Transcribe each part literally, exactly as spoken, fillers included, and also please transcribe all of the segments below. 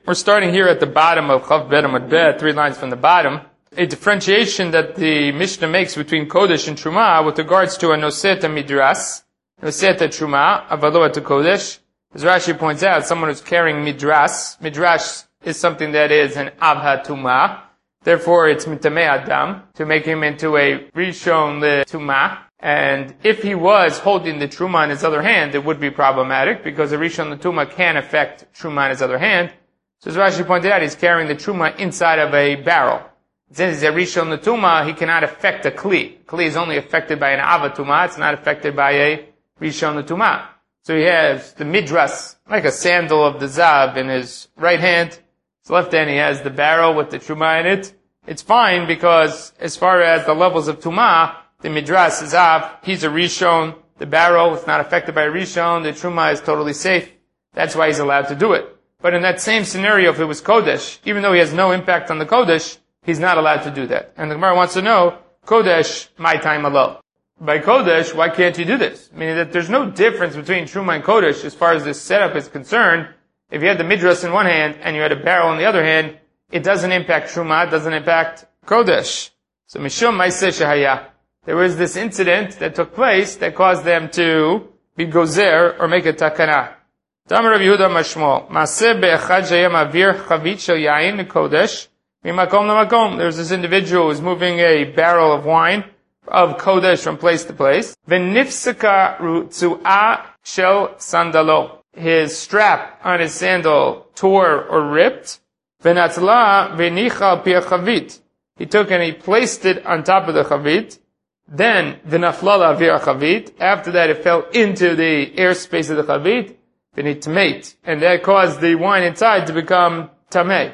We're starting here at the bottom of Chav Bet Amud Bet, three lines from the bottom. A differentiation that the Mishnah makes between Kodesh and Truma with regards to a Noseta Midras, Noseta Truma, Avaloa to Kodesh. As Rashi points out, someone who's carrying Midras, Midrash is something that is an Avha Tuma. Therefore, it's Mitamei Adam, to make him into a Rishon Le Tuma. And if he was holding the Truma in his other hand, it would be problematic, because a Rishon Le Tuma can affect Truma in his other hand. So as Rashi pointed out, he's carrying the Truma inside of a barrel. Since he's a Rishon Le Tuma, he cannot affect a Kli. Kli is only affected by an Ava Tuma, it's not affected by a Rishon Le Tuma. So he has the Midras, like a sandal of the Zav, in his right hand. His left hand he has the barrel with the Truma in it. It's fine because as far as the levels of Tuma, the Midras is Zav, he's a Rishon, the barrel is not affected by a Rishon, the Truma is totally safe. That's why he's allowed to do it. But in that same scenario, if it was Kodesh, even though he has no impact on the Kodesh, he's not allowed to do that. And the Gemara wants to know, Kodesh, my time alone. By Kodesh, why can't you do this? Meaning that there's no difference between Truma and Kodesh as far as this setup is concerned. If you had the Midras in one hand and you had a barrel in the other hand, it doesn't impact Truma, it doesn't impact Kodesh. So Mishum Maaseh Shehaya. There was this incident that took place that caused them to be gozer or make a takana. Tamar Rav Yehuda Mashmol. Maaseh be'echad sheyam avir chavit shel yain kodesh mimakom lamakom. There's this individual who's moving a barrel of wine of kodesh from place to place. V'nifseka rutzu'ah shel sandalo. His strap on his sandal tore or ripped. V'natzla v'nicha pi chavit. He took and he placed it on top of the chavit. Then v'naflala avir chavit. After that, it fell into the airspace of the chavit. V'nitmeit, and that caused the wine inside to become tamei.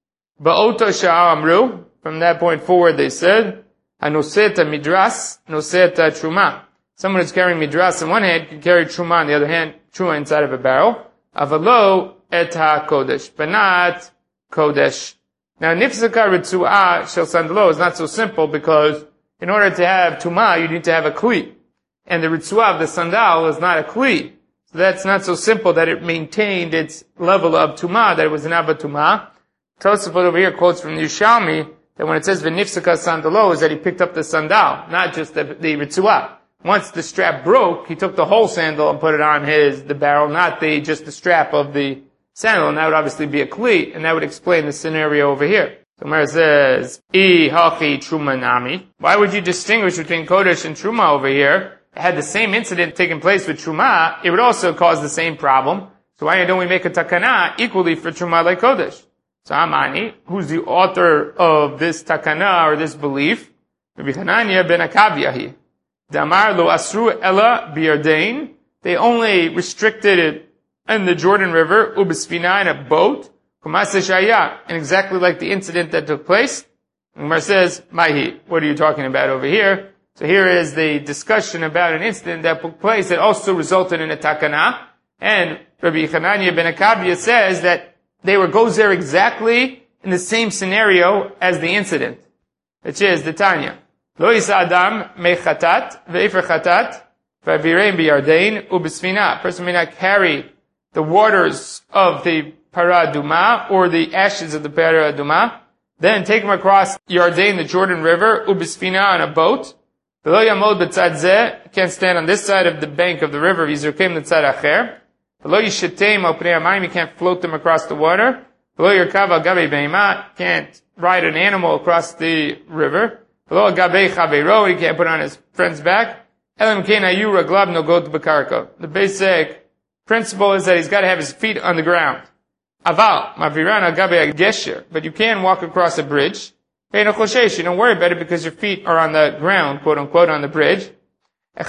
Ba'oto sha'a amru, from that point forward they said, hanoseta midras, noseta truma. Someone who's carrying midras in one hand can carry truma on the other hand, truma inside of a barrel. Avalo et ha-kodesh, but not kodesh. Now nifsaka ritzu'ah shel sandalo is not so simple, because in order to have tuma, you need to have a kli. And the ritzu'ah of the sandal is not a kli. So that's not so simple that it maintained its level of Tumah, that it was an Abba Tumah. Tosafot over here quotes from the Yerushalmi that when it says V'nifsaka sandalo is that he picked up the sandal, not just the, the Ritzuah. Once the strap broke, he took the whole sandal and put it on his, the barrel, not the, just the strap of the sandal, and that would obviously be a Kli, and that would explain the scenario over here. So Gemara says, I hachi Truma nami. Why would you distinguish between Kodesh and Truma over here? Had the same incident taken place with Truma, it would also cause the same problem. So why don't we make a takana equally for Truma like Kodesh? So Amani, who's the author of this takana or this belief? Rabbi Hanania ben Akaviahi. Damar lo asru ella biyardain. They only restricted it in the Jordan River, ubisfina, in a boat, kumase shaya, and exactly like the incident that took place. And Gemara says, Mahi, what are you talking about over here? So here is the discussion about an incident that took place that also resulted in a takana. And Rabbi Hanania ben Akavia says that they were gozer exactly in the same scenario as the incident, which is the Tanya. Lo yisa adam mechatat ve'efer chatat v'avirein biyardain ubesfina. A person may not carry the waters of the paraduma or the ashes of the paraduma, then take them across Yardain, the Jordan River, ubesfina, on a boat. V'lo yamod b'tzad zeh, can't stand on this side of the bank of the river, v'yizrukim l'tzad acher. V'lo yishetem al pnei hamayim, you can't float them across the water. V'lo yirkav al gabei behema, can't ride an animal across the river. V'lo al gabei chaveiro, he can't put on his friend's back. Elam kein hayu raglav nogot b'karka. The basic principle is that he's got to have his feet on the ground. Aval, maviran al gabei gesher, but you can walk across a bridge. You don't worry about it because your feet are on the ground, quote unquote, on the bridge. It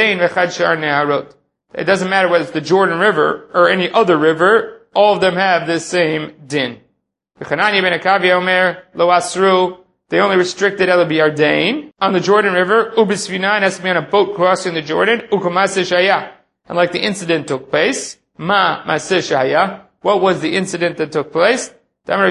doesn't matter whether it's the Jordan River or any other river, all of them have this same din. They only restricted El Biyardain on the Jordan River. Ubisfina, has to be on a boat crossing the Jordan. Ukumase shaya. And like the incident took place. Ma maseh shaya. What was the incident that took place? He was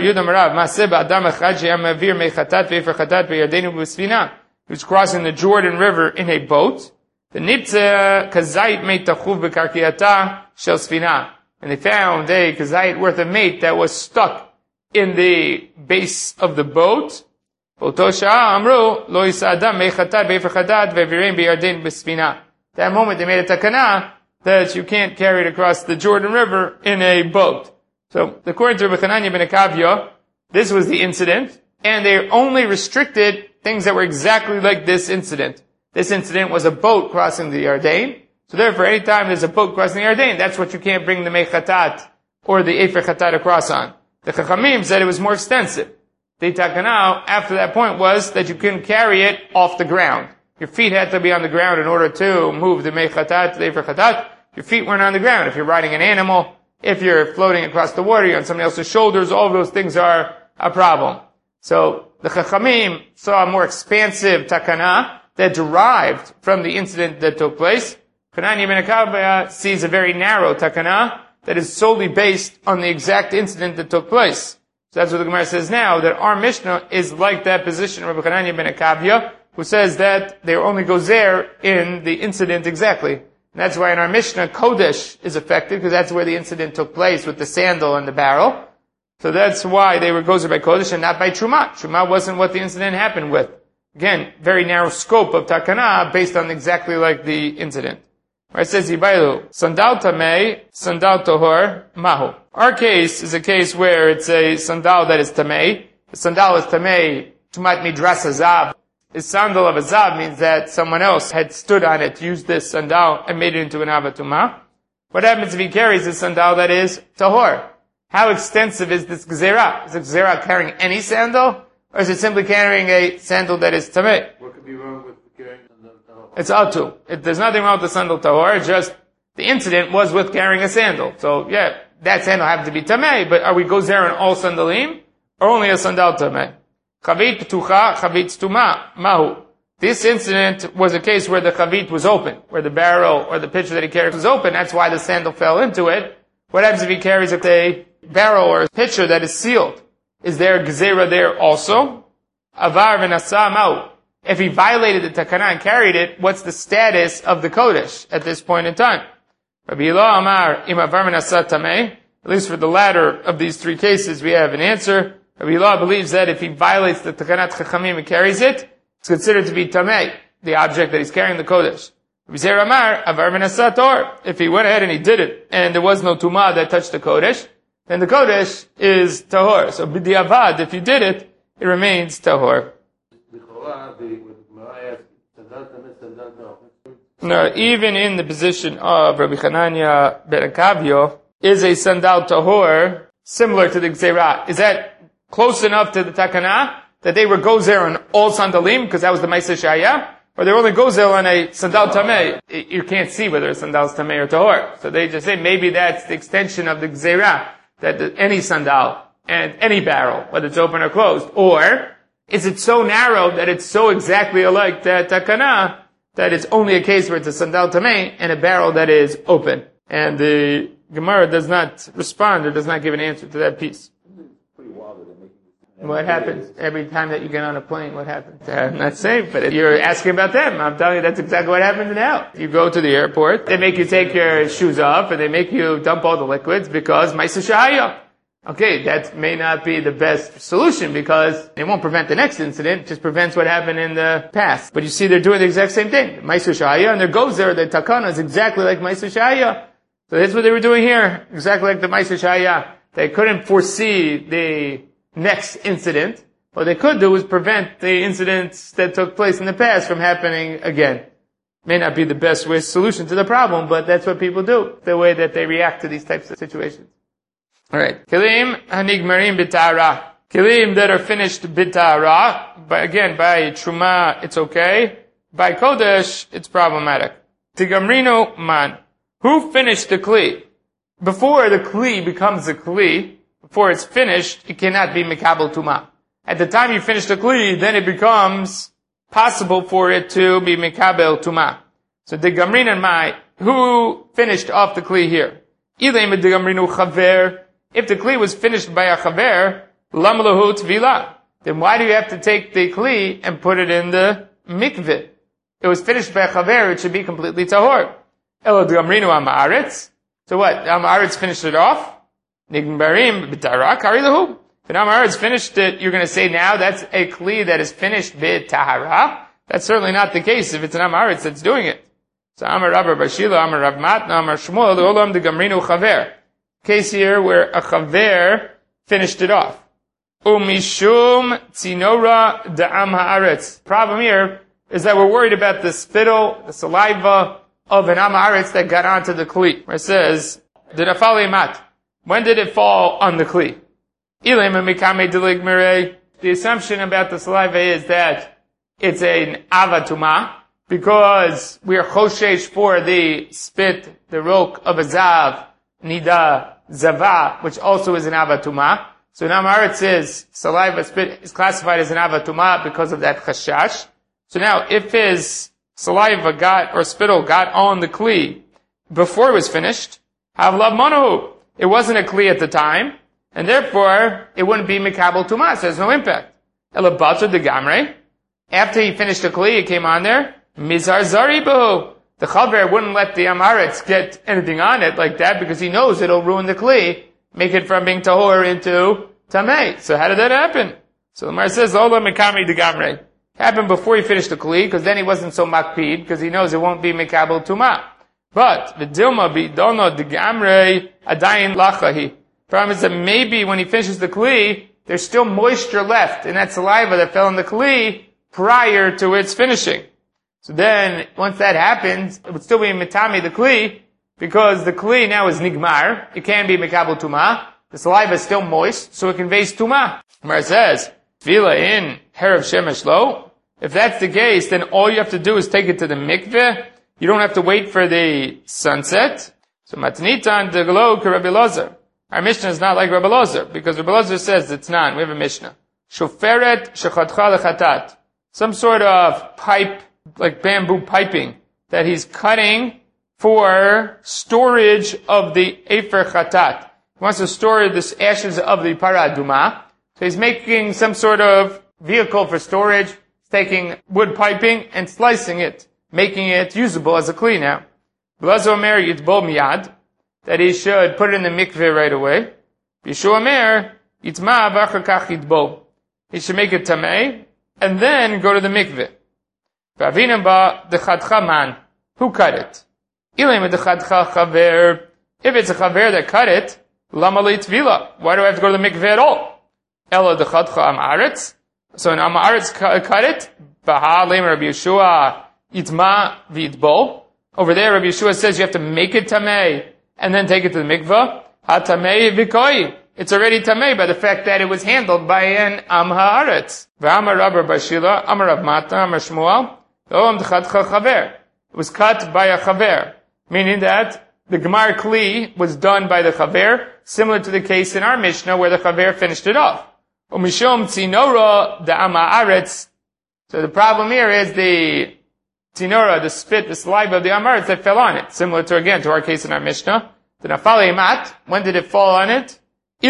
crossing the Jordan River in a boat. The niptze kazait meitachuv bekarkiata shel sfina. and they found a kazayit worth of meat that was stuck in the base of the boat. That moment they made a takana that you can't carry it across the Jordan River in a boat. So, according to Rabbi Chananya ben Akavya, this was the incident, and they only restricted things that were exactly like this incident. This incident was a boat crossing the Yarden, so therefore anytime there's a boat crossing the Yarden, that's what you can't bring the Mechatat or the Efer Chatat across on. The Chachamim said it was more extensive. The takana after that point was that you couldn't carry it off the ground. Your feet had to be on the ground in order to move the Mechatat, the Efer Chatat. Your feet weren't on the ground. If you're riding an animal, if you're floating across the water, you're on somebody else's shoulders, all of those things are a problem. So, the Chachamim saw a more expansive takana that derived from the incident that took place. Chananya ben Akavya sees a very narrow takana that is solely based on the exact incident that took place. So that's what the Gemara says now, that our Mishnah is like that position of Rabbi Chananya ben Akavya, who says that they only gozer in the incident exactly. And that's why in our Mishnah, Kodesh is affected, because that's where the incident took place with the sandal and the barrel. So that's why they were gozer by Kodesh and not by Truma. Truma wasn't what the incident happened with. Again, very narrow scope of takana based on exactly like the incident. Where it says, Yibailu, sandal tamei, sandal tohor, mahu. Our case is a case where it's a sandal that is tamei. The sandal is tamei, tumat midras hazav. The sandal of a zav means that someone else had stood on it, used this sandal, and made it into an avatuma. What happens if he carries this sandal that is tahor? How extensive is this gzera? Is the gzera carrying any sandal? Or is it simply carrying a sandal that is tamei? What could be wrong with carrying sandal tahor? It's atu. It, there's nothing wrong with the sandal tahor, it's just the incident was with carrying a sandal. So, yeah, that sandal happened to be tamei, but are we gozer on all sandalim? Or only a sandal tamei? Chavit p'tucha, chavit stuma, mahu. This incident was a case where the chavit was open, where the barrel or the pitcher that he carried was open, that's why the sandal fell into it. What happens if he carries a barrel or a pitcher that is sealed? Is there gzera there also? Avar v'nasa mahu. If he violated the takana and carried it, what's the status of the kodesh at this point in time? Rabbi Hillel Amar, im avar v'nasa tamei. At least for the latter of these three cases, we have an answer. Rabbi Hillel believes that if he violates the takanat chachamim and carries it, it's considered to be tamei, the object that he's carrying, the kodesh. Rabbi Zera Amar, avar v'nasa tor. If he went ahead and he did it, and there was no tumah that touched the kodesh, then the kodesh is tahor. So b'diavad, if you did it, it remains tahor. No, even in the position of Rabbi Chananya ben Akavya, is a sandal tahor similar to the gzera? Is that close enough to the takana that they were gozer on all sandalim, because that was the Ma'aseh Shaya? Or they only gozer on a sandal tamei? You can't see whether a sandal is tamei or tahor. So they just say maybe that's the extension of the gzera, that the, any sandal and any barrel, whether it's open or closed. Or is it so narrow that it's so exactly alike that takana that it's only a case where it's a sandal tamei and a barrel that is open? And the Gemara does not respond or does not give an answer to that piece. What happens every time that you get on a plane? What happens? Uh, not safe, but you're asking about them. I'm telling you that's exactly what happens now. You go to the airport, they make you take your shoes off, and they make you dump all the liquids because Ma'aseh Shaya. Okay, that may not be the best solution because it won't prevent the next incident, it just prevents what happened in the past. But you see they're doing the exact same thing. Ma'aseh Shaya, and their gozer, the takana is exactly like Ma'aseh Shaya. So that's what they were doing here, exactly like the Ma'aseh Shaya. They couldn't foresee the next incident. What they could do is prevent the incidents that took place in the past from happening again. May not be the best way solution to the problem, but that's what people do, the way that they react to these types of situations. Alright. Kilim hanigmarim b'ta'ara. Kilim that are finished b'ta'ara. But again, by truma, it's okay. By kodesh, it's problematic. Tigamrino man. Who finished the kli? Before the kli becomes a kli, before it's finished, it cannot be mikabel tuma. At the time you finish the kli, then it becomes possible for it to be mikabel tuma. So the gamrin and mai, who finished off the kli here? Ilay med gamrinu chaver. If the kli was finished by a chaver, lam lahu tvila. Then why do you have to take the kli and put it in the mikveh? It was finished by a chaver, it should be completely tahor. Elo gamrinu amaretz. So what? Amaretz finished it off. Nigbarim b'tahara kari lahu. If an Amaretz finished it, you're going to say now that's a kli that is finished b'tahara. That's certainly not the case if it's an Amaretz that's doing it. So Amar Rabba Bashila, Amar Rav Matna, Amar Shmuel, Olam de Gamrinu Chaver. Case here where a Chaver finished it off. Umishum Tzinora Da'am Haaretz. Problem here is that we're worried about the spittle, the saliva of an Am Haaretz that got onto the Kli. Where it says, D'nafali mat. When did it fall on the Kli? Ilim Mikame Dilig Mirei. The assumption about the saliva is that it's an avatuma, because we are choshesh for the spit, the rok of a zav, nida zava, which also is an avatuma. So now Amaretz says saliva spit is classified as an avatuma because of that chashash. So now if his saliva got, or spittle got on the kli before it was finished, havlav manahu. It wasn't a kli at the time, and therefore it wouldn't be mikabel tuma, so there's no impact. Elabatu de gamre. After he finished the kli, it came on there. Mizar zaribu. The chaver wouldn't let the Amaretz get anything on it like that because he knows it'll ruin the kli, make it from being tahor into tamei. So how did that happen? So the Gemara says, Ola mikami de gamre. Happened before he finished the kli, because then he wasn't so makpid, because he knows it won't be mikabel tuma. But the dilma bidono de gamre adayin lachahi. Problem is that maybe when he finishes the kli, there's still moisture left in that saliva that fell in the kli prior to its finishing. So then, once that happens, it would still be mitami the kli, because the kli now is nigmar. It can be mikabel tuma. The saliva is still moist, so it conveys tuma. Where it says, Tvila in herav shemesh lo. If that's the case, then all you have to do is take it to the mikveh. You don't have to wait for the sunset. So matnitan de glo ke Rabbi Elazar. Our Mishnah is not like Rabbi Elazar, because Rabbi Elazar says it's not. We have a Mishnah. Shoferet shechatcha lechatat. Some sort of pipe, like bamboo piping, that he's cutting for storage of the Efer Chatat. He wants to store the ashes of the Paraduma. So he's making some sort of vehicle for storage. He's taking wood piping and slicing it, making it usable as a kli now. Blazo Omer Yitbol Miyad, that he should put it in the mikveh right away. Yeshua Omer Yitma V'achar Kach Yitbol. He should make it tamei, and then go to the mikveh. V'avinam ba dechadcha man. Who cut it? Ilim dechadcha chaver. If it's a chaver that cut it, lama leitvila. Why do I have to go to the mikveh at all? Ela dechadcha amaretz. So an amaretz cut it. Baha leim Rabbi Yeshua itma v'itbol. Over there, Rabbi Yeshua says you have to make it tamei and then take it to the mikveh. Ha tamei v'koi. It's already tamei by the fact that it was handled by an am haaretz. V'amar Rabba Bashila, Amar Rav Matna, Amar Shmuel. It was cut by a chaver, meaning that the gemar kli was done by the chaver, similar to the case in our Mishnah where the chaver finished it off. Umishom tzinora the am haaretz. So the problem here is the tzinora, the spit, the saliva of the am haaretz that fell on it, similar to again to our case in our Mishnah. The nafali mat. When did it fall on it? If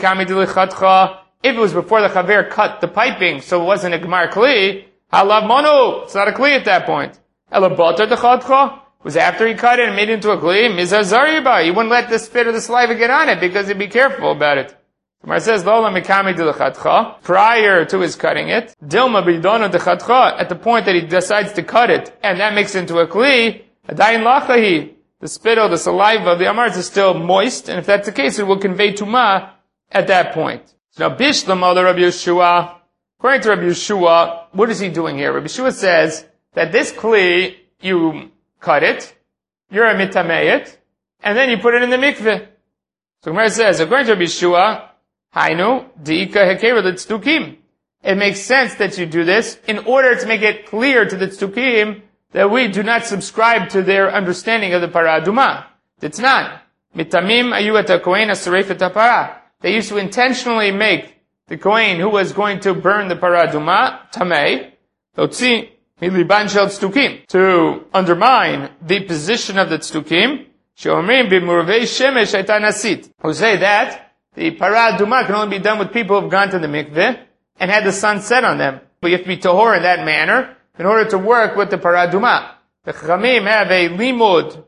it was before the chaver cut the piping, so it wasn't a gemar kli, halav mono, it's not a kli at that point. Elabotar the chadcha was after he cut it and made it into a kli, mizar zariba. He wouldn't let the spit or the saliva get on it because he'd be careful about it. Gemara says, Lola mikami de l'chadcha, prior to his cutting it, dilma bidono de chadcha, at the point that he decides to cut it, and that makes it into a kli, adayin lachahi. The spittle, the saliva of the amaretz is still moist, and if that's the case, it will convey tuma at that point. So now, Bishlam of Rabbi Yeshua, according to Rabbi Yeshua, what is he doing here? Rabbi Yeshua says that this kli, you cut it, you're a mitameyit, and then you put it in the mikveh. So Gemara says, according to Rabbi Yeshua, Hainu, diika hekera l'tzdukim. It makes sense that you do this in order to make it clear to the tzdukim that we do not subscribe to their understanding of the paraduma. It's not. Mitamim ayu et ha-kohen asaref et ha-para. They used to intentionally make the kohen who was going to burn the paraduma, tamei, lotzi miliban shel tzdukim, to undermine the position of the tzdukim, sheomrim b'murvei shemesh hayta nasit, who say that the paraduma can only be done with people who have gone to the mikveh and had the sun set on them. But you have to be tahor in that manner in order to work with the paraduma. The Chachamim have a limud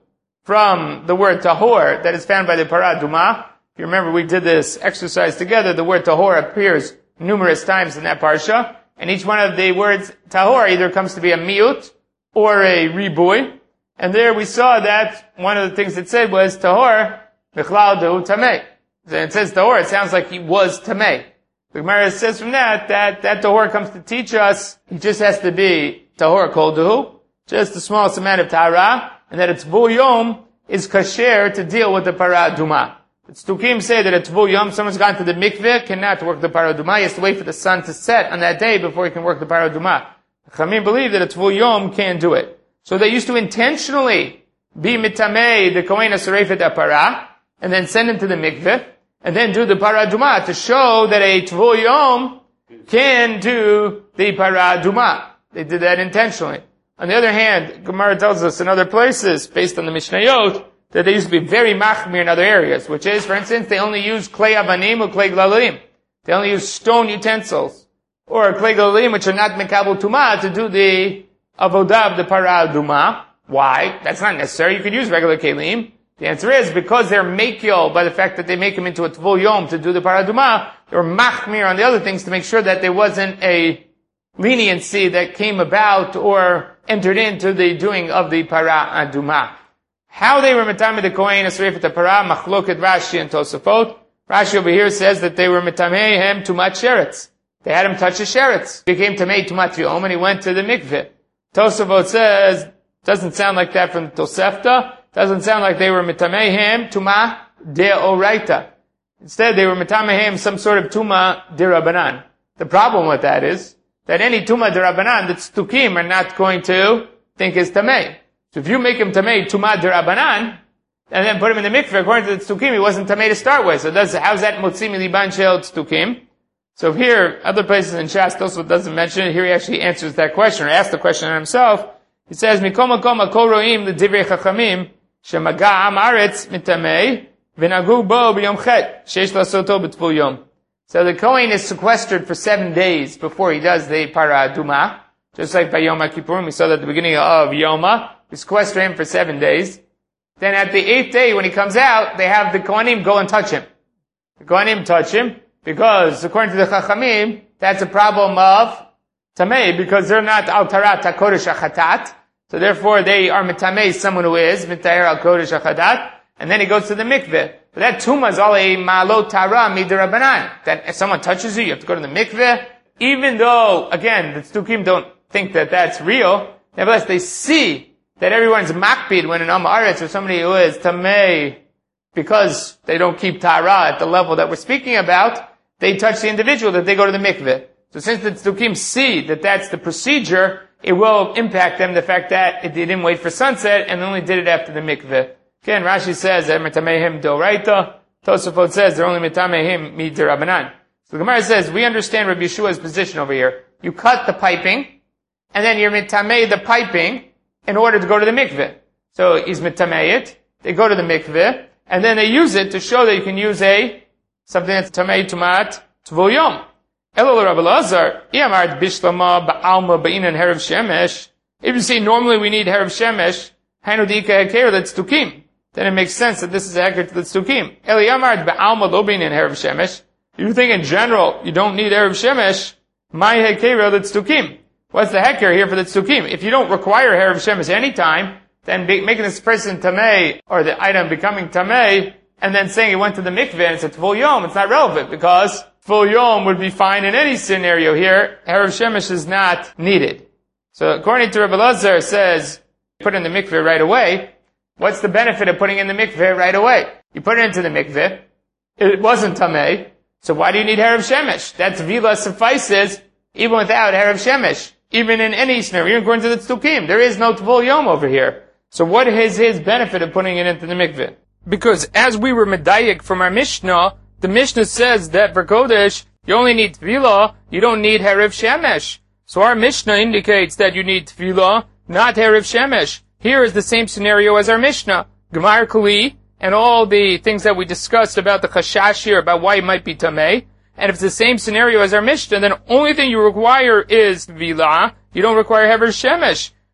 from the word tahor that is found by the Parah Adumah. If you remember, we did this exercise together. The word tahor appears numerous times in that parsha, and each one of the words tahor either comes to be a miut or a ribui. And there we saw that one of the things it said was tahor bichlal dehu tamei. It says tahor, it sounds like he was tamei. The Gemara says from that that that tahor comes to teach us he just has to be tahor kol dehu, just the smallest amount of tahara, and that its tvul yom is kasher to deal with the Parah Adumah. The Tzdukim say that at tvul yom, someone's gone to the mikveh, cannot work the Parah Adumah. He has to wait for the sun to set on that day before he can work the Parah Adumah. The Chamim believe that at tvul yom can do it. So they used to intentionally be mitamei the kohen asarefet aparah, and then send him to the mikveh, and then do the Parah Adumah to show that a tvul yom can do the Parah Adumah. They did that intentionally. On the other hand, Gemara tells us in other places, based on the Mishnayot, that they used to be very machmir in other areas, which is, for instance, they only use clay avanim or clay glalim. They only use stone utensils, or clay glalim, which are not mekabel tumah, to do the avodah of the Parah Adumah. Why? That's not necessary. You could use regular kelim. The answer is because they're makil by the fact that they make them into a tvul yom to do the Parah Adumah. They were machmir on the other things to make sure that there wasn't a leniency that came about or entered into the doing of the Parah Adumah. How they were mitameh the kohen asarefet parah, machloket Rashi and Tosafot. Rashi over here says that they were mitameh him tumat sheretz. They had him touch his sheretz. He became tamei tumat yom and he went to the mikveh. Tosafot says, doesn't sound like that from the Tosefta. Doesn't sound like they were mitameh him tumah deoraita. Instead, they were mitameh him some sort of tumah derabanan. The problem with that is that any tumah derabanan that Tzdukim are not going to think is tamei. So if you make him tamei tumah derabanan, and then put him in the mikveh, according to the Tzdukim, he wasn't tamei to start with. So does, how's that motzi miliban shel Tzdukim? So here, other places in Shas, Tosfot doesn't mention it. Here he actually answers that question, or asks the question on himself. He says, Mikom makom kol roim l'divrei chachamim, shemaga am aretz mitamei, v'nagu bo b'yom chet, sheish lasoto b'tvul yom. So the Kohen is sequestered for seven days before he does the Parah Adumah. Just like by Yom HaKippurim, we saw that at the beginning of Yoma, we sequester him for seven days. Then at the eighth day, when he comes out, they have the Kohanim go and touch him. The Kohanim touch him, because according to the Chachamim, that's a problem of Tamei, because they're not Al Tarat HaKodesh HaChatat. So therefore, they are Mitamei, someone who is Mitayer Al Kodesh HaChatat. And then he goes to the mikveh. But that tumah is all a ma'alot tara midirabanan. That if someone touches you, you have to go to the mikveh. Even though, again, the Tzdukim don't think that that's real, nevertheless they see that everyone's makpid when an Am Haaretz or somebody who is tamei, because they don't keep tara at the level that we're speaking about, they touch the individual, that they go to the mikveh. So since the Tzdukim see that that's the procedure, it will impact them, the fact that it, they didn't wait for sunset and only did it after the mikveh. Again, Rashi says that mitamehim doraita. Tosafot says they're only mitamehim midirabanan. So the Gemara says we understand Rabbi Yeshua's position over here. You cut the piping, and then you're mitameh the piping in order to go to the mikveh. So he's mitameh it. They go to the mikveh, and then they use it to show that you can use a something that's tameh tumat tvul yom. Elul Rabbi Lazar iamart bishlama ba'alma ba'inan herav shemesh. If you see normally we need herav shemesh, hanu diika heker that's tukim. Then it makes sense that this is a heker to the Tzdukim. Eli Amar ba'alma lo bein in Erev Shemesh. You think in general you don't need Erev Shemesh, my heker the Tzdukim. What's the heker here for the Tzdukim? If you don't require Erev Shemesh anytime, then be, making this person tamei, or the item becoming tamei, and then saying it went to the mikveh and it's a tvul yom, it's not relevant, because tvul yom would be fine in any scenario here. Erev Shemesh is not needed. So according to Rabbi Lazar says, put in the mikveh right away. What's the benefit of putting in the mikveh right away? You put it into the mikveh. It wasn't tamei. So why do you need Herav Shemesh? That Tvila suffices even without Herav Shemesh. Even in any scenario, even according to the Tzdukim. There is no Tvul Yom over here. So what is his benefit of putting it into the mikveh? Because as we were medayik from our Mishnah, the Mishnah says that for Kodesh, you only need Tvila, you don't need Herav Shemesh. So our Mishnah indicates that you need Tvila, not Herav Shemesh. Here is the same scenario as our Mishnah. Gemar Kli, and all the things that we discussed about the Chashash here, about why it might be Tamei. And if it's the same scenario as our Mishnah, then the only thing you require is Vila. You don't require Hever Shemesh.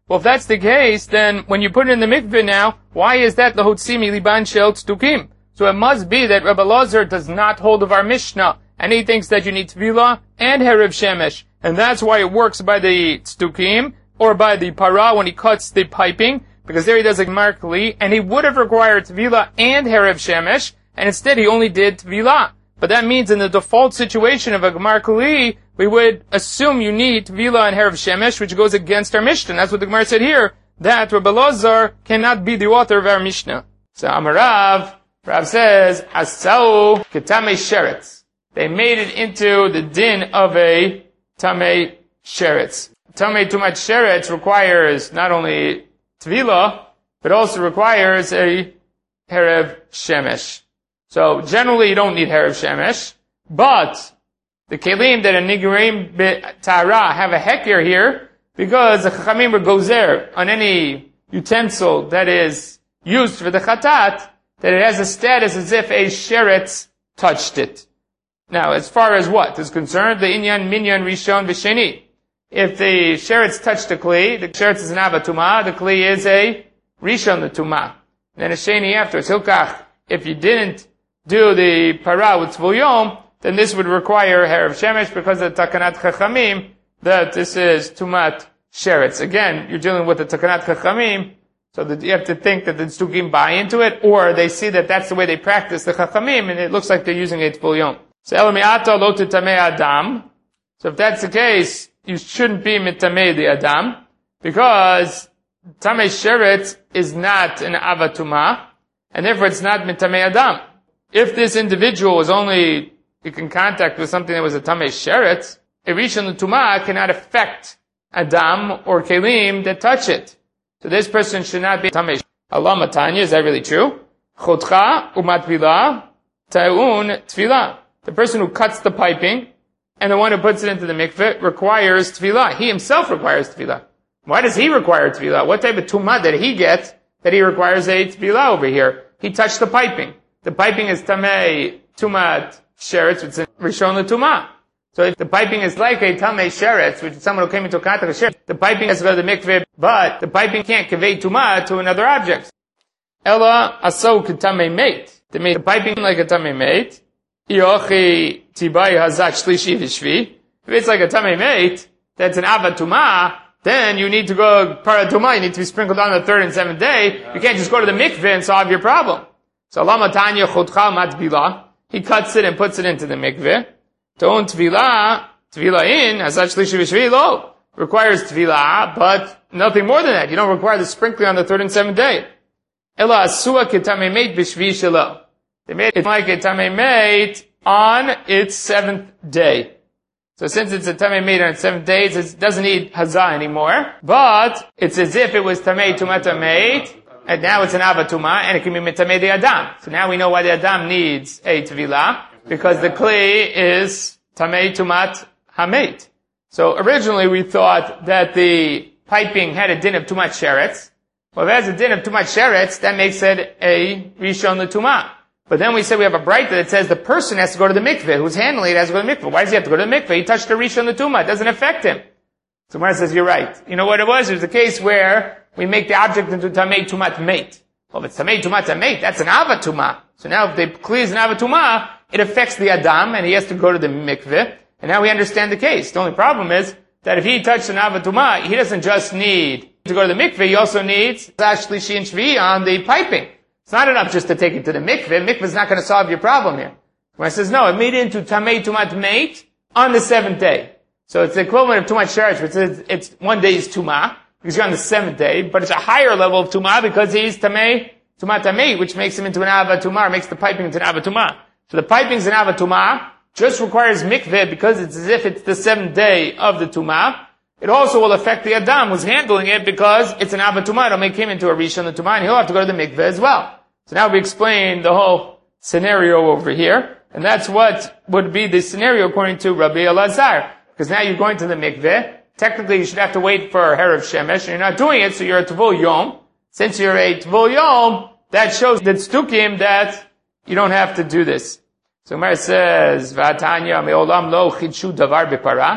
Well, if that's the case, then when you put it in the mikveh now, why is that lehotzimi liban shel tzdukim? So it must be that Rabbi Elazar does not hold of our Mishnah, and he thinks that you need tevilah and herav shemesh, and that's why it works by the tzdukim, or by the para when he cuts the piping, because there he does a gemar kli, and he would have required tevilah and herav shemesh, and instead he only did tevilah. But that means in the default situation of a gemar kli, we would assume you need tevilah and herav shemesh, which goes against our Mishnah. That's what the Gemara said here, that Rabbi Elazar cannot be the author of our Mishnah. So Amarav, Rav says, Asau ketame sheretz. They made it into the din of a tamei sheretz. Tamei tumat sheretz requires not only tevilah, but also requires a herav shemesh. So generally you don't need herav shemesh, but the kelim that a nigurim b'tara have a heker here, because the chachamim were gozer on any utensil that is used for the chatat, that it has a status as if a sheretz touched it. Now, as far as what is concerned, the inyan minyan rishon v'sheni. If the sheretz touched the kli, the sheretz is an avatuma, the kli is a rishon l'tuma. Then a sheni afterwards. Hilkach, if you didn't do the para with tvul yom, then this would require herav shemesh because of the takanat chachamim that this is tumat sheretz. Again, you're dealing with the takanat chachamim, so that you have to think that the tzdukim buy into it, or they see that that's the way they practice the chachamim, and it looks like they're using it tvul yom. So elamiata lo titamei adam. So if that's the case, you shouldn't be mitamei the adam, because tamei sheretz is not an avatuma, and therefore it's not mitamei adam. If this individual was only in contact with something that was a tamei sheretz, a rishon l'tumah cannot affect adam or kelim that touch it. So this person should not be tamei. Allah matanya, is that really true? Chotcha umatvilah ta'un tfilah. The person who cuts the piping and the one who puts it into the mikveh requires tfilah. He himself requires tfilah. Why does he require tfilah? What type of tumah did he get that he requires a tfilah over here? He touched the piping. The piping is tamei tumat sheretz, which is rishon l'tumah. So if the piping is like a tamei sheretz, which is someone who came into contact with sheretz, the piping has to go to the mikveh, but the piping can't convey tumah to another object. Ella asau k'tamei meit. They made the piping like a tamei meit. Iochi tibai hazat shlishi v'shvi. If it's like a tamei meit, that's an avatuma, then you need to go paratuma, you need to be sprinkled on the third and seventh day. You can't just go to the mikveh and solve your problem. So lama tanya chodcha matbilah. He cuts it and puts it into the mikveh. Don't tvilah, tvilah in, hazat shlishi v'shvi lo. Requires tvilah, but nothing more than that. You don't require the sprinkling on the third and seventh day. Ela asua ketamei meit b'shvi shelo. They made it like a tamei meit on its seventh day. So since it's a tamei meit on its seventh day, it doesn't need hazah anymore. But it's as if it was tamei tumata meit, and now it's an avatuma, and it can be mitamei the adam. So now we know why the adam needs a tevilah, because the kli is tamei tumat hameit. So originally we thought that the piping had a din of tumat sheretz. Well, if it has a din of tumat sheretz, that makes it a rishon l'tumah. But then we say we have a braita that says the person has to go to the mikveh, who's handling it has to go to the mikveh. Why does he have to go to the mikveh? He touched the rishon l'tumah. It doesn't affect him. So Gemara says, you're right. You know what it was? It was a case where we make the object into tamei tumat meit. Well, if it's tamei tumat meit, that's an avatuma. So now if the kli is an avatuma, it affects the adam, and he has to go to the mikveh. And now we understand the case. The only problem is that if he touched an avatuma, he doesn't just need to go to the mikveh, he also needs shlishi and shvi on the piping. It's not enough just to take it to the mikveh. Mikveh is not going to solve your problem here. When it says, no, it made it into tamei tumat meit on the seventh day. So it's the equivalent of tumat sheretz, which is, it's one day is tumah, because you're on the seventh day, but it's a higher level of tumah because he's tamei tumat meit, which makes him into an avatuma, makes the piping into an avatuma. So the piping's an avatuma, just requires mikveh because it's as if it's the seventh day of the tumah. It also will affect the adam who's handling it because it's an avatuma. It'll make him into a rishon l'tumah, and he'll have to go to the mikveh as well. So now we explain the whole scenario over here, and that's what would be the scenario according to Rabbi Elazar. Because now you're going to the mikveh. Technically, you should have to wait for herav shemesh, and you're not doing it, so you're a tvul yom. Since you're a tvul yom, that shows that stukim that you don't have to do this. So Gemara says, "V'atanya me'olam lo chidshu davar b'para."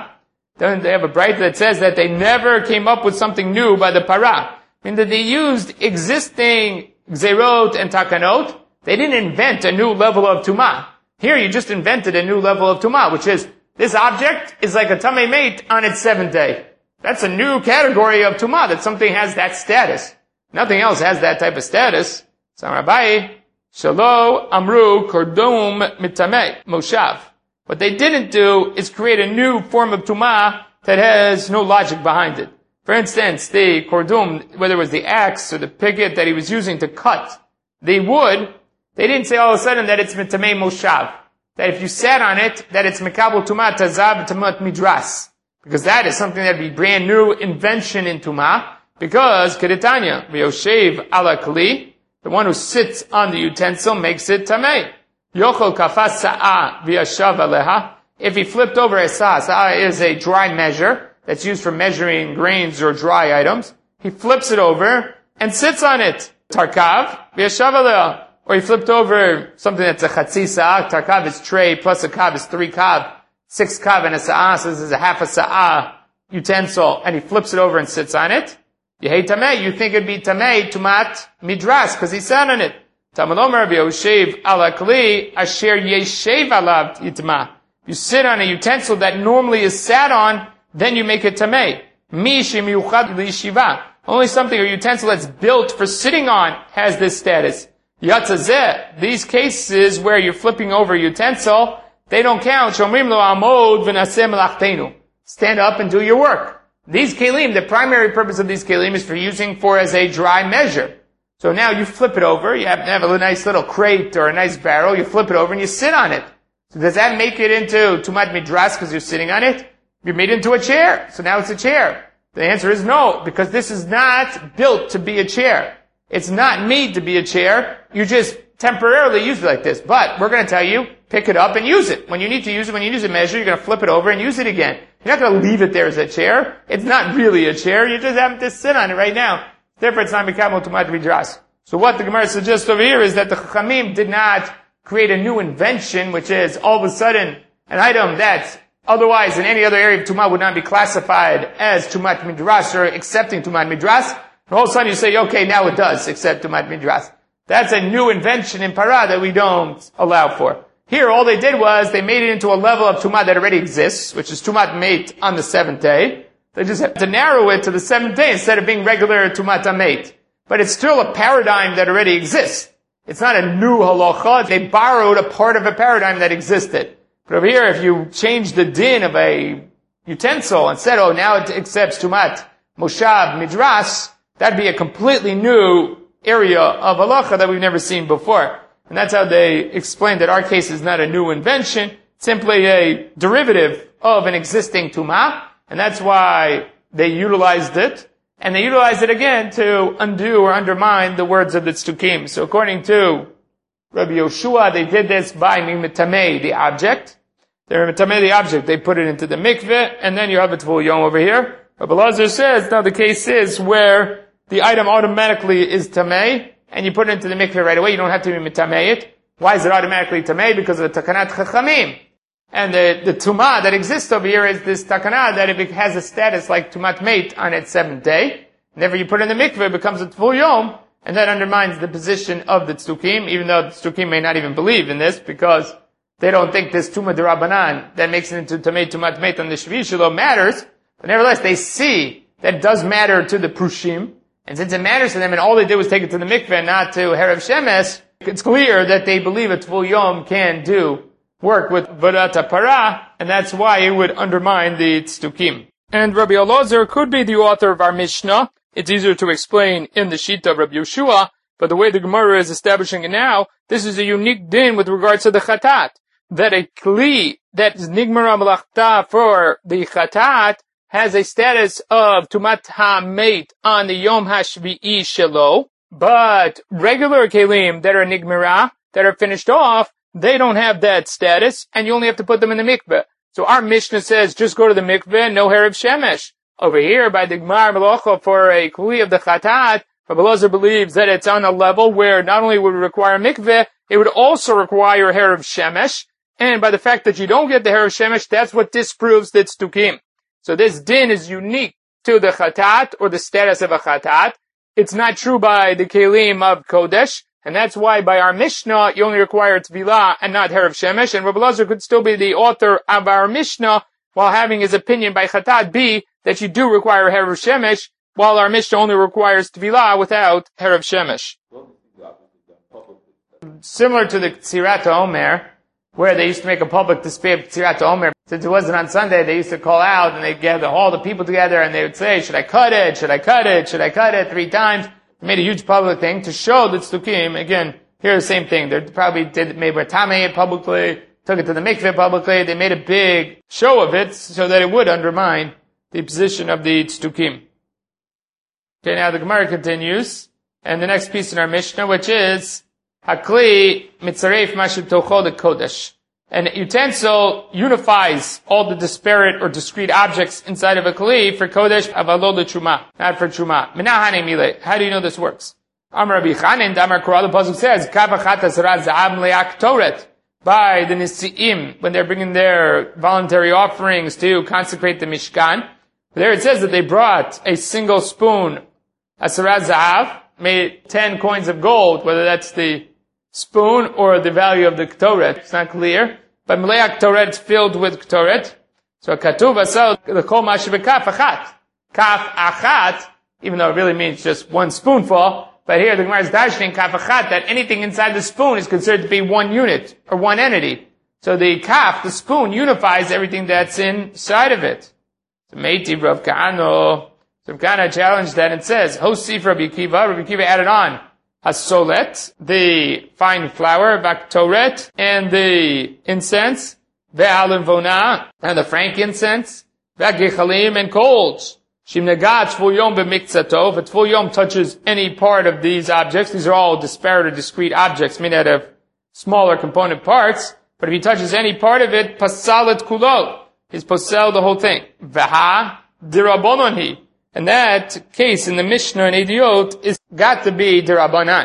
Then they have a bright that says that they never came up with something new by the para. I mean that they used existing gzerot and takanot. They didn't invent a new level of tumah. Here you just invented a new level of tumah, which is this object is like a tamei mate on its seventh day. That's a new category of tumah, that something has that status. Nothing else has that type of status. So Rabbi, Shalo Amru Kordum Mitamei Moshav. What they didn't do is create a new form of tumah that has no logic behind it. For instance, the kordum, whether it was the axe or the picket that he was using to cut the wood, they didn't say all of a sudden that it's mitamei moshav. That if you sat on it, that it's mekabel tumah tazav tamat midras. Because that is something that would be brand new invention in tumah. Because, kedetanya, v'yoshev ala kli, the one who sits on the utensil makes it tamei. Yochol kafas sa'ah v'yashav aleha. If he flipped over a sa'ah, sa'ah is a dry measure that's used for measuring grains or dry items. He flips it over and sits on it. Tarkav v'yashav aleha. Or he flipped over something that's a chatzi sa'ah. Tarkav is tray, plus a kav is three kav. Six kav and a sa'ah, so this is a half a sa'ah utensil, and he flips it over and sits on it. Yehei tamei, you think it'd be tamei, tumat, midras, because he sat on it. Tamalomer v'yoshev ala kli, asher yeshev alav yitma. You sit on a utensil that normally is sat on, then you make it tamei. Mi shemiyuchad li'yeshiva. Only something, a utensil that's built for sitting on, has this status. Yatzazeh, these cases where you're flipping over a utensil, they don't count. Shomrim lo amod v'naseh melachtenu. Stand up and do your work. These kelim, the primary purpose of these kelim is for using for as a dry measure. So now you flip it over, you have to have a nice little crate or a nice barrel, you flip it over and you sit on it. So does that make it into tumat midras because you're sitting on it? You made it into a chair, so now it's a chair. The answer is no, because this is not built to be a chair. It's not made to be a chair. You just temporarily use it like this. But we're going to tell you, pick it up and use it. When you need to use it, when you use a measure, you're going to flip it over and use it again. You're not going to leave it there as a chair. It's not really a chair. You just have to sit on it right now. Therefore, it's not mikabel tumat midras. So what the Gemara suggests over here is that the Chachamim did not create a new invention, which is all of a sudden an item that otherwise in any other area of Tumah would not be classified as Tumat Midras or accepting Tumat Midras. And all of a sudden you say, okay, now it does accept Tumat Midras. That's a new invention in Parah that we don't allow for. Here, all they did was they made it into a level of Tumah that already exists, which is Tumat Meit on the seventh day. They just have to narrow it to the seventh day instead of being regular Tumat Meit. But it's still a paradigm that already exists. It's not a new halacha. They borrowed a part of a paradigm that existed. But over here, if you change the din of a utensil and said, oh, now it accepts tumat, moshav, midras, that'd be a completely new area of halacha that we've never seen before. And that's how they explain that our case is not a new invention, simply a derivative of an existing tumah, and that's why they utilized it. And they utilized it again to undo or undermine the words of the Tzdukim. So according to Rabbi Yoshua, they did this by mitamei, the object. They're mitamei, the object. They put it into the mikveh, and then you have a tvul yom over here. Rabbi Lazar says, now the case is where the item automatically is tamei, and you put it into the mikveh right away. You don't have to be mitamei it. Why is it automatically tamei? Because of the takanat chachamim. And the, the tumah that exists over here is this takanah that it has a status like tumat meit on its seventh day. Whenever you put it in the mikveh, it becomes a tvul yom, and that undermines the position of the tzdukim, even though the tzdukim may not even believe in this, because they don't think this tumah derabanan that makes it into tamei tumat meit on the shvi shelo matters. But nevertheless, they see that it does matter to the prushim, and since it matters to them, and all they did was take it to the mikveh, and not to herav shemesh, it's clear that they believe a tvul yom can do work with Vadat Parah, and that's why it would undermine the Tzdukim. And Rabbi Elazar could be the author of our Mishnah. It's easier to explain in the Shita of Rabbi Yeshua, but the way the Gemara is establishing it now, this is a unique din with regards to the Chatat. That a Kli that is Nigmara Malachta for the Chatat has a status of Tumat HaMeit on the Yom HaShvi'i Shelo, but regular Kelim that are Nigmara, that are finished off, they don't have that status, and you only have to put them in the mikveh. So our Mishnah says, just go to the mikveh, no herav shemesh. Over here, by the Gemara Melacha, for a kli of the chatat, Rabbi Elazar believes that it's on a level where not only would it require mikveh, it would also require herav shemesh. And by the fact that you don't get the herav shemesh, that's what disproves the tzdukim. So this din is unique to the chatat, or the status of a chatat. It's not true by the kelim of kodesh, and that's why by our Mishnah, you only require tefillah and not herav shemesh, and Rabbi Elazar could still be the author of our Mishnah, while having his opinion by chatat be that you do require herav shemesh, while our Mishnah only requires tefillah without herav shemesh. Similar to the Tzirat Omer, where they used to make a public display of Tzirat Omer. Since it wasn't on Sunday, they used to call out and they'd gather all the people together and they would say, should I cut it? Should I cut it? Should I cut it? Three times. They made a huge public thing to show that Tzdukim, again, here the same thing. They probably did, made Tameh it publicly, took it to the mikveh publicly. They made a big show of it so that it would undermine the position of the Tzdukim. Okay, now the Gemara continues. And the next piece in our Mishnah, which is, Hakli mitzaref mashib tochol de kodesh. An utensil unifies all the disparate or discrete objects inside of a kli for kodesh avalo de truma, not for truma. Minahane mile. How do you know this works? Amar Rabbi Chanan, Damar Korah, the pasuk says, Kavachatas raz za'am leak toret. By the Nisi'im, when they're bringing their voluntary offerings to consecrate the Mishkan. There it says that they brought a single spoon, asarat za'av, made ten coins of gold, whether that's the spoon or the value of the ktoret. It's not clear. But Meleak Ktoret is filled with Ktoret. So Katuv Asal, the Kol Mashiv Kaf Achat. Kaf Achat, even though it really means just one spoonful, but here the Gemara is dashing Kaf Achat, that anything inside the spoon is considered to be one unit, or one entity. So the Kaf, the spoon, unifies everything that's inside of it. So Meiti Rav Kahano, so Rav Kahana challenged that and says, Hosif Rabbi Akiva, Rabbi Akiva added on, Hasolet, the fine flour, Vaktoret, and the incense, Ve'alim Vona, and the frankincense, Ve'gechalim, and coals. Shimnagat Tvul Yom b'miktzatov, if Tvul Yom touches any part of these objects, these are all disparate or discrete objects made out of smaller component parts, but if he touches any part of it, Pasalet Kulo, he's posel the whole thing. Veha Dirabononhi. And that case in the Mishnah and Idiot is got to be Dirabanan.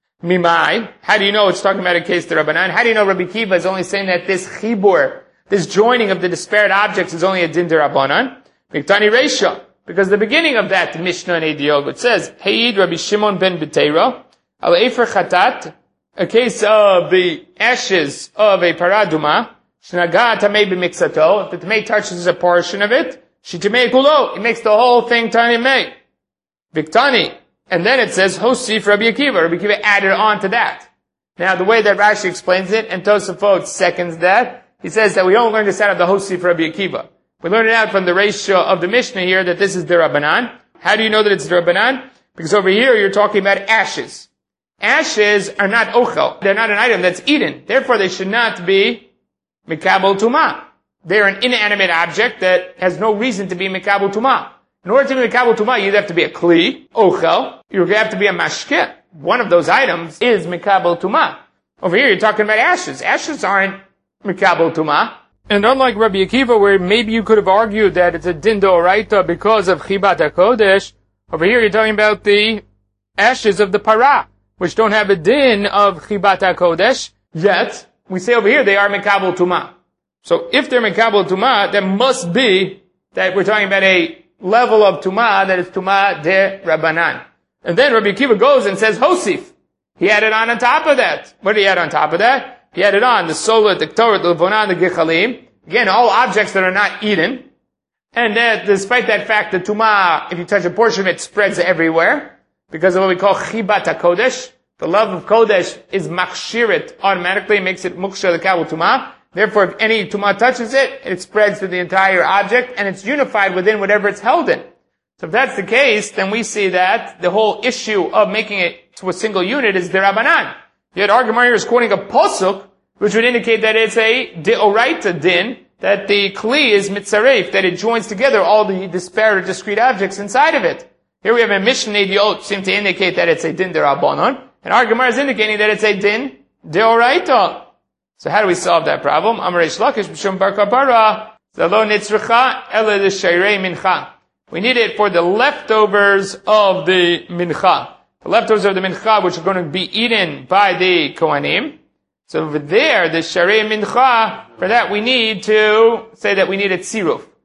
Mimai. How do you know it's talking about a case Dirabanan? How do you know Rabbi Kiva is only saying that this chibur, this joining of the disparate objects is only a din Dirabanan? Miktani Reisha. Because the beginning of that Mishnah and Idiot, it says, Heid Rabbi Shimon ben Beteira, al Efer Chatat, a case of the ashes of a paraduma, Shnagat Tamei b'miksato, if the Tamei touches a portion of it, Shitamei kulo, it makes the whole thing tani mei. Viktani. And then it says, Hosif Rabbi Akiva. Rabbi Akiva added on to that. Now, the way that Rashi explains it, and Tosafot seconds that, he says that we don't learn this out of the Hosif Rabbi Akiva. We learn it out from the ratio of the Mishnah here that this is the Rabbanan. How do you know that it's the Rabbanan? Because over here you're talking about ashes. Ashes are not ochel. They're not an item that's eaten. Therefore, they should not be mikabel tumah. They're an inanimate object that has no reason to be mikabel tumah. In order to be mikabel tumah, you'd have to be a kli, ochel. You have to be a mashke. One of those items is mikabel tumah. Over here, you're talking about ashes. Ashes aren't mikabel tumah. And unlike Rabbi Akiva, where maybe you could have argued that it's a din d'oraita because of chibat HaKodesh, over here you're talking about the ashes of the parah, which don't have a din of chibat HaKodesh, yet we say over here they are mikabel tumah. So if they're mikabel tumah, there must be that we're talking about a level of tumah that is tumah de Rabbanan. And then Rabbi Akiva goes and says Hosif. He added on on top of that. What did he add on top of that? He added on the solet, the ktoret, the levona, the gechalim. Again, all objects that are not eaten. And that, despite that fact, the tumah, if you touch a portion of it, spreads everywhere. Because of what we call chibat HaKodesh. The love of Kodesh is machshirit, automatically makes it muksha the kabul tumah. Therefore, if any tumah touches it, it spreads to the entire object, and it's unified within whatever it's held in. So if that's the case, then we see that the whole issue of making it to a single unit is derabanan. Yet our Gemara here is quoting a posuk, which would indicate that it's a deoraita din, that the kli is mitzaref, that it joins together all the disparate discrete objects inside of it. Here we have a Mishnah Idiot seem to indicate that it's a din derabanan, and our Gemara is indicating that it's a din deoraita. So how do we solve that problem? Amar Reish Lakish b'shum bar kapara zalo nitzricha ele l'shayrei mincha. We need it for the leftovers of the mincha. The leftovers of the mincha, which are going to be eaten by the Kohanim. So over there, the sharei mincha, for that we need to say that we need a tziruf.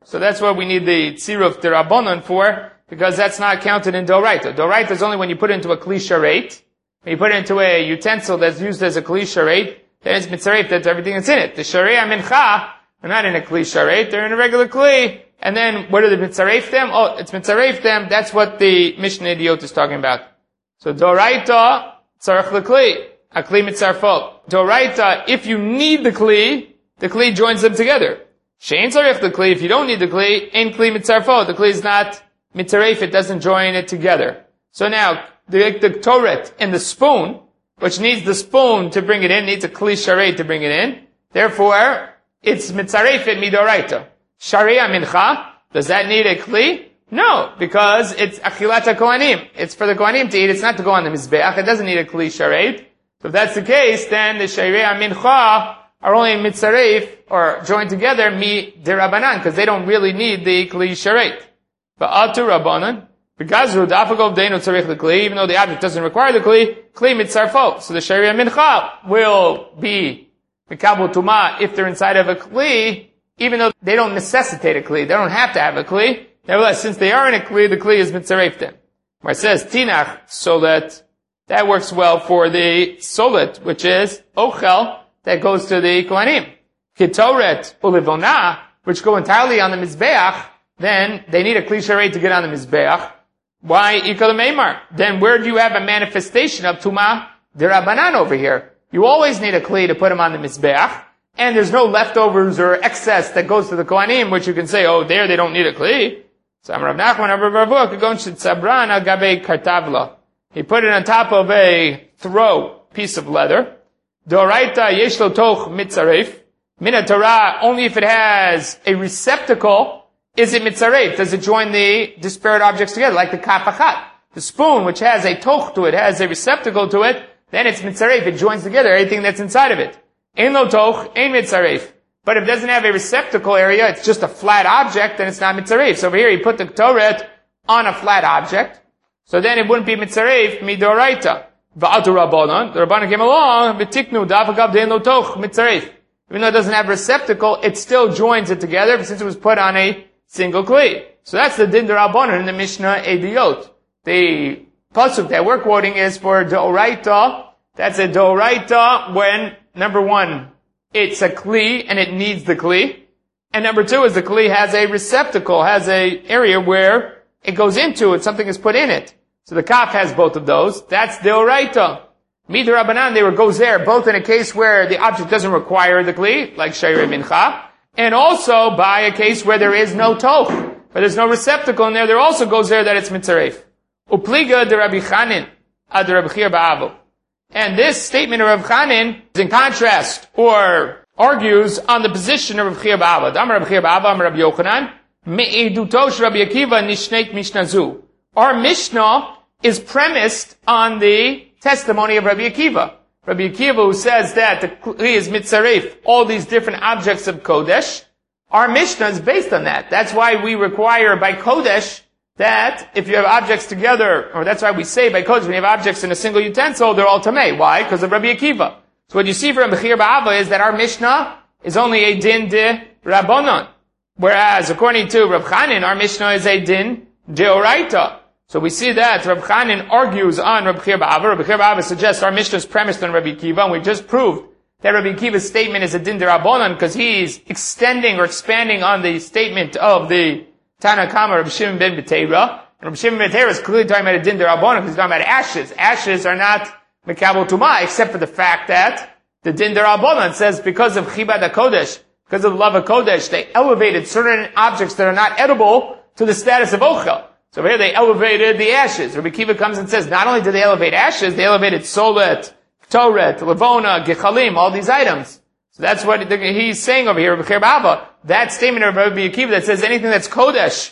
So that's what we need the tziruf derabanan for, because that's not counted in doraita. Doraita is only when you put it into a kli sharet. When you put it into a utensil that's used as a kli sharet, then it's mitzaref, that's everything that's in it. The sharei mincha are not in a kli sharet, they're in a regular kli. And then, what are the mitzaref them? Oh, it's mitzaref them, that's what the Mishnah Idiot is talking about. So, doraita, tzarech l'kli, a kli mitzarfot. Doraita, if you need the kli, the kli joins them together. Shein tzarech l'kli, if you don't need the kli, ein kli mitzarfot, the kli is not mitzaref, it doesn't join it together. So now, the, the toret and the spoon, which needs the spoon to bring it in, needs a kli sharet to bring it in. Therefore, it's mitzaref it midoraita. Sharia mincha, does that need a kli? No, because it's achilat kohanim. It's for the kohanim to eat, it's not to go on the mizbeach, it doesn't need a kli sharet. So if that's the case, then the sharia mincha are only mitzaref, or joined together, mi derabanan, because they don't really need the kli sharet. But atu rabbanan, because Rudafagov Deinu Tzarech the Kli, even though the object doesn't require the Kli, Kli mitzarfo. So the Sharia Mincha will be Mikabel Tuma if they're inside of a Kli, even though they don't necessitate a Kli. They don't have to have a Kli. Nevertheless, since they are in a Kli, the Kli is mitzaref them. Where it says Tinach, Solet, that works well for the Solet, which is Ochel, that goes to the Kohanim. Kitoret Ulivona, which go entirely on the Mizbeach, then they need a Kli Sharet to get on the Mizbeach. Why Ikal Meimar? Then where do you have a manifestation of Tuma Derabanan over here? You always need a Kli to put them on the Mizbeach, and there's no leftovers or excess that goes to the Kohanim, which you can say, oh, there they don't need a Kli. So Amar Rav Nachman, Amar Rav Avua, Kagon Shetzabran al Gabe Kartavla. He put it on top of a throw piece of leather. Doraita Yesh Lo Toch Mitzaref. Mina Torah, only if it has a receptacle, is it mitzaref? Does it join the disparate objects together, like the kaf achat? The spoon, which has a toch to it, has a receptacle to it, then it's mitzaref. It joins together everything that's inside of it. Ein lo toch, ein mitzaref. But if it doesn't have a receptacle area, it's just a flat object, then it's not mitzaref. So over here, he put the toret on a flat object, so then it wouldn't be mitzaref midoraita. Va'atu rabbanon, the rabbanon came along, v'tiknu davagav dein lo toch mitzaref. Even though it doesn't have a receptacle, it still joins it together since it was put on a single kli. So that's the din d'Rabbanan in the Mishnah Ediyot. The pasuk that we're quoting is for Doraita. That's a Doraita when, number one, it's a kli and it needs the kli. And number two is the kli has a receptacle, has a area where it goes into it, something is put in it. So the kaf has both of those. That's Doraita. Midrabanan, they were gozer, both in a case where the object doesn't require the kli, like Shairei Mincha, and also by a case where there is no toch, where there's no receptacle in there, there also goes there that it's mitzaref. Upliga de Rabbi Chanin ad Rabbi Chia ba'avo. And this statement of Rabbi Chanin is in contrast, or argues on the position of Rabbi Chia ba'avo. Dam Rabbi Chia ba'avo, am Rabbi Yochanan, me'edutosh Rabbi Akiva nishneit mishnazu. Our Mishnah is premised on the testimony of Rabbi Akiva. Rabbi Akiva, who says that the kli is mitzaref, all these different objects of Kodesh, our Mishnah is based on that. That's why we require by Kodesh that if you have objects together, or that's why we say by Kodesh, when you have objects in a single utensil, they're all tamei. Why? Because of Rabbi Akiva. So what you see from Bechir Ba'ava is that our Mishnah is only a din de Rabbanon. Whereas, according to Rav Chanin, our Mishnah is a din de Oraita. So we see that Rav Chanin argues on Rabbi Chia ba'ava. Rabbi Chia ba'ava suggests our Mishnah is premised on Rabbi Akiva, and we just proved that Rabbi Akiva's statement is a din derabanan because he's extending or expanding on the statement of the Tana Kama Rabbi Shimon ben Beteira. And Rabbi Shimon ben Beteira is clearly talking about a din derabanan because he's talking about ashes. Ashes are not mekabel tumah, except for the fact that the din derabanan says because of chibad HaKodesh, because of the love of Kodesh, they elevated certain objects that are not edible to the status of ochel. So here they elevated the ashes. Rabbi Akiva comes and says, not only did they elevate ashes, they elevated solet, toret, levona, gechalim, all these items. So that's what he's saying over here, Rabbi Chia ba'ava. That statement of Rabbi Akiva that says anything that's kodesh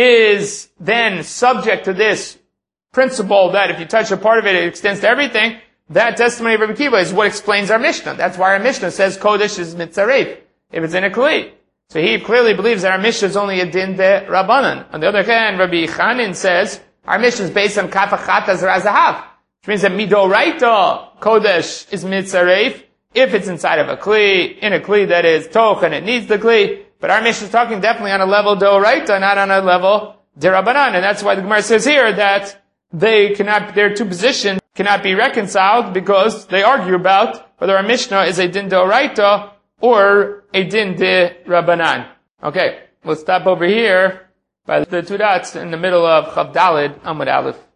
is then subject to this principle that if you touch a part of it, it extends to everything. That testimony of Rabbi Akiva is what explains our Mishnah. That's why our Mishnah says kodesh is mitzaref, if it's in a kli. So he clearly believes that our Mishnah is only a din de Rabbanan. On the other hand, Rabbi Chanin says our Mishnah is based on kaf achat azra zahav, which means that midoraita kodesh is mitzaref if it's inside of a kli, in a kli that is toch and it needs the kli. But our Mishnah is talking definitely on a level d'oraita, not on a level d'Rabbanan. And that's why the Gemara says here that they cannot, their two positions cannot be reconciled because they argue about whether our Mishnah is a din d'oraita or a din d'Rabbanan. Okay, we'll stop over here by the two dots in the middle of Chav Daled Amud Aleph.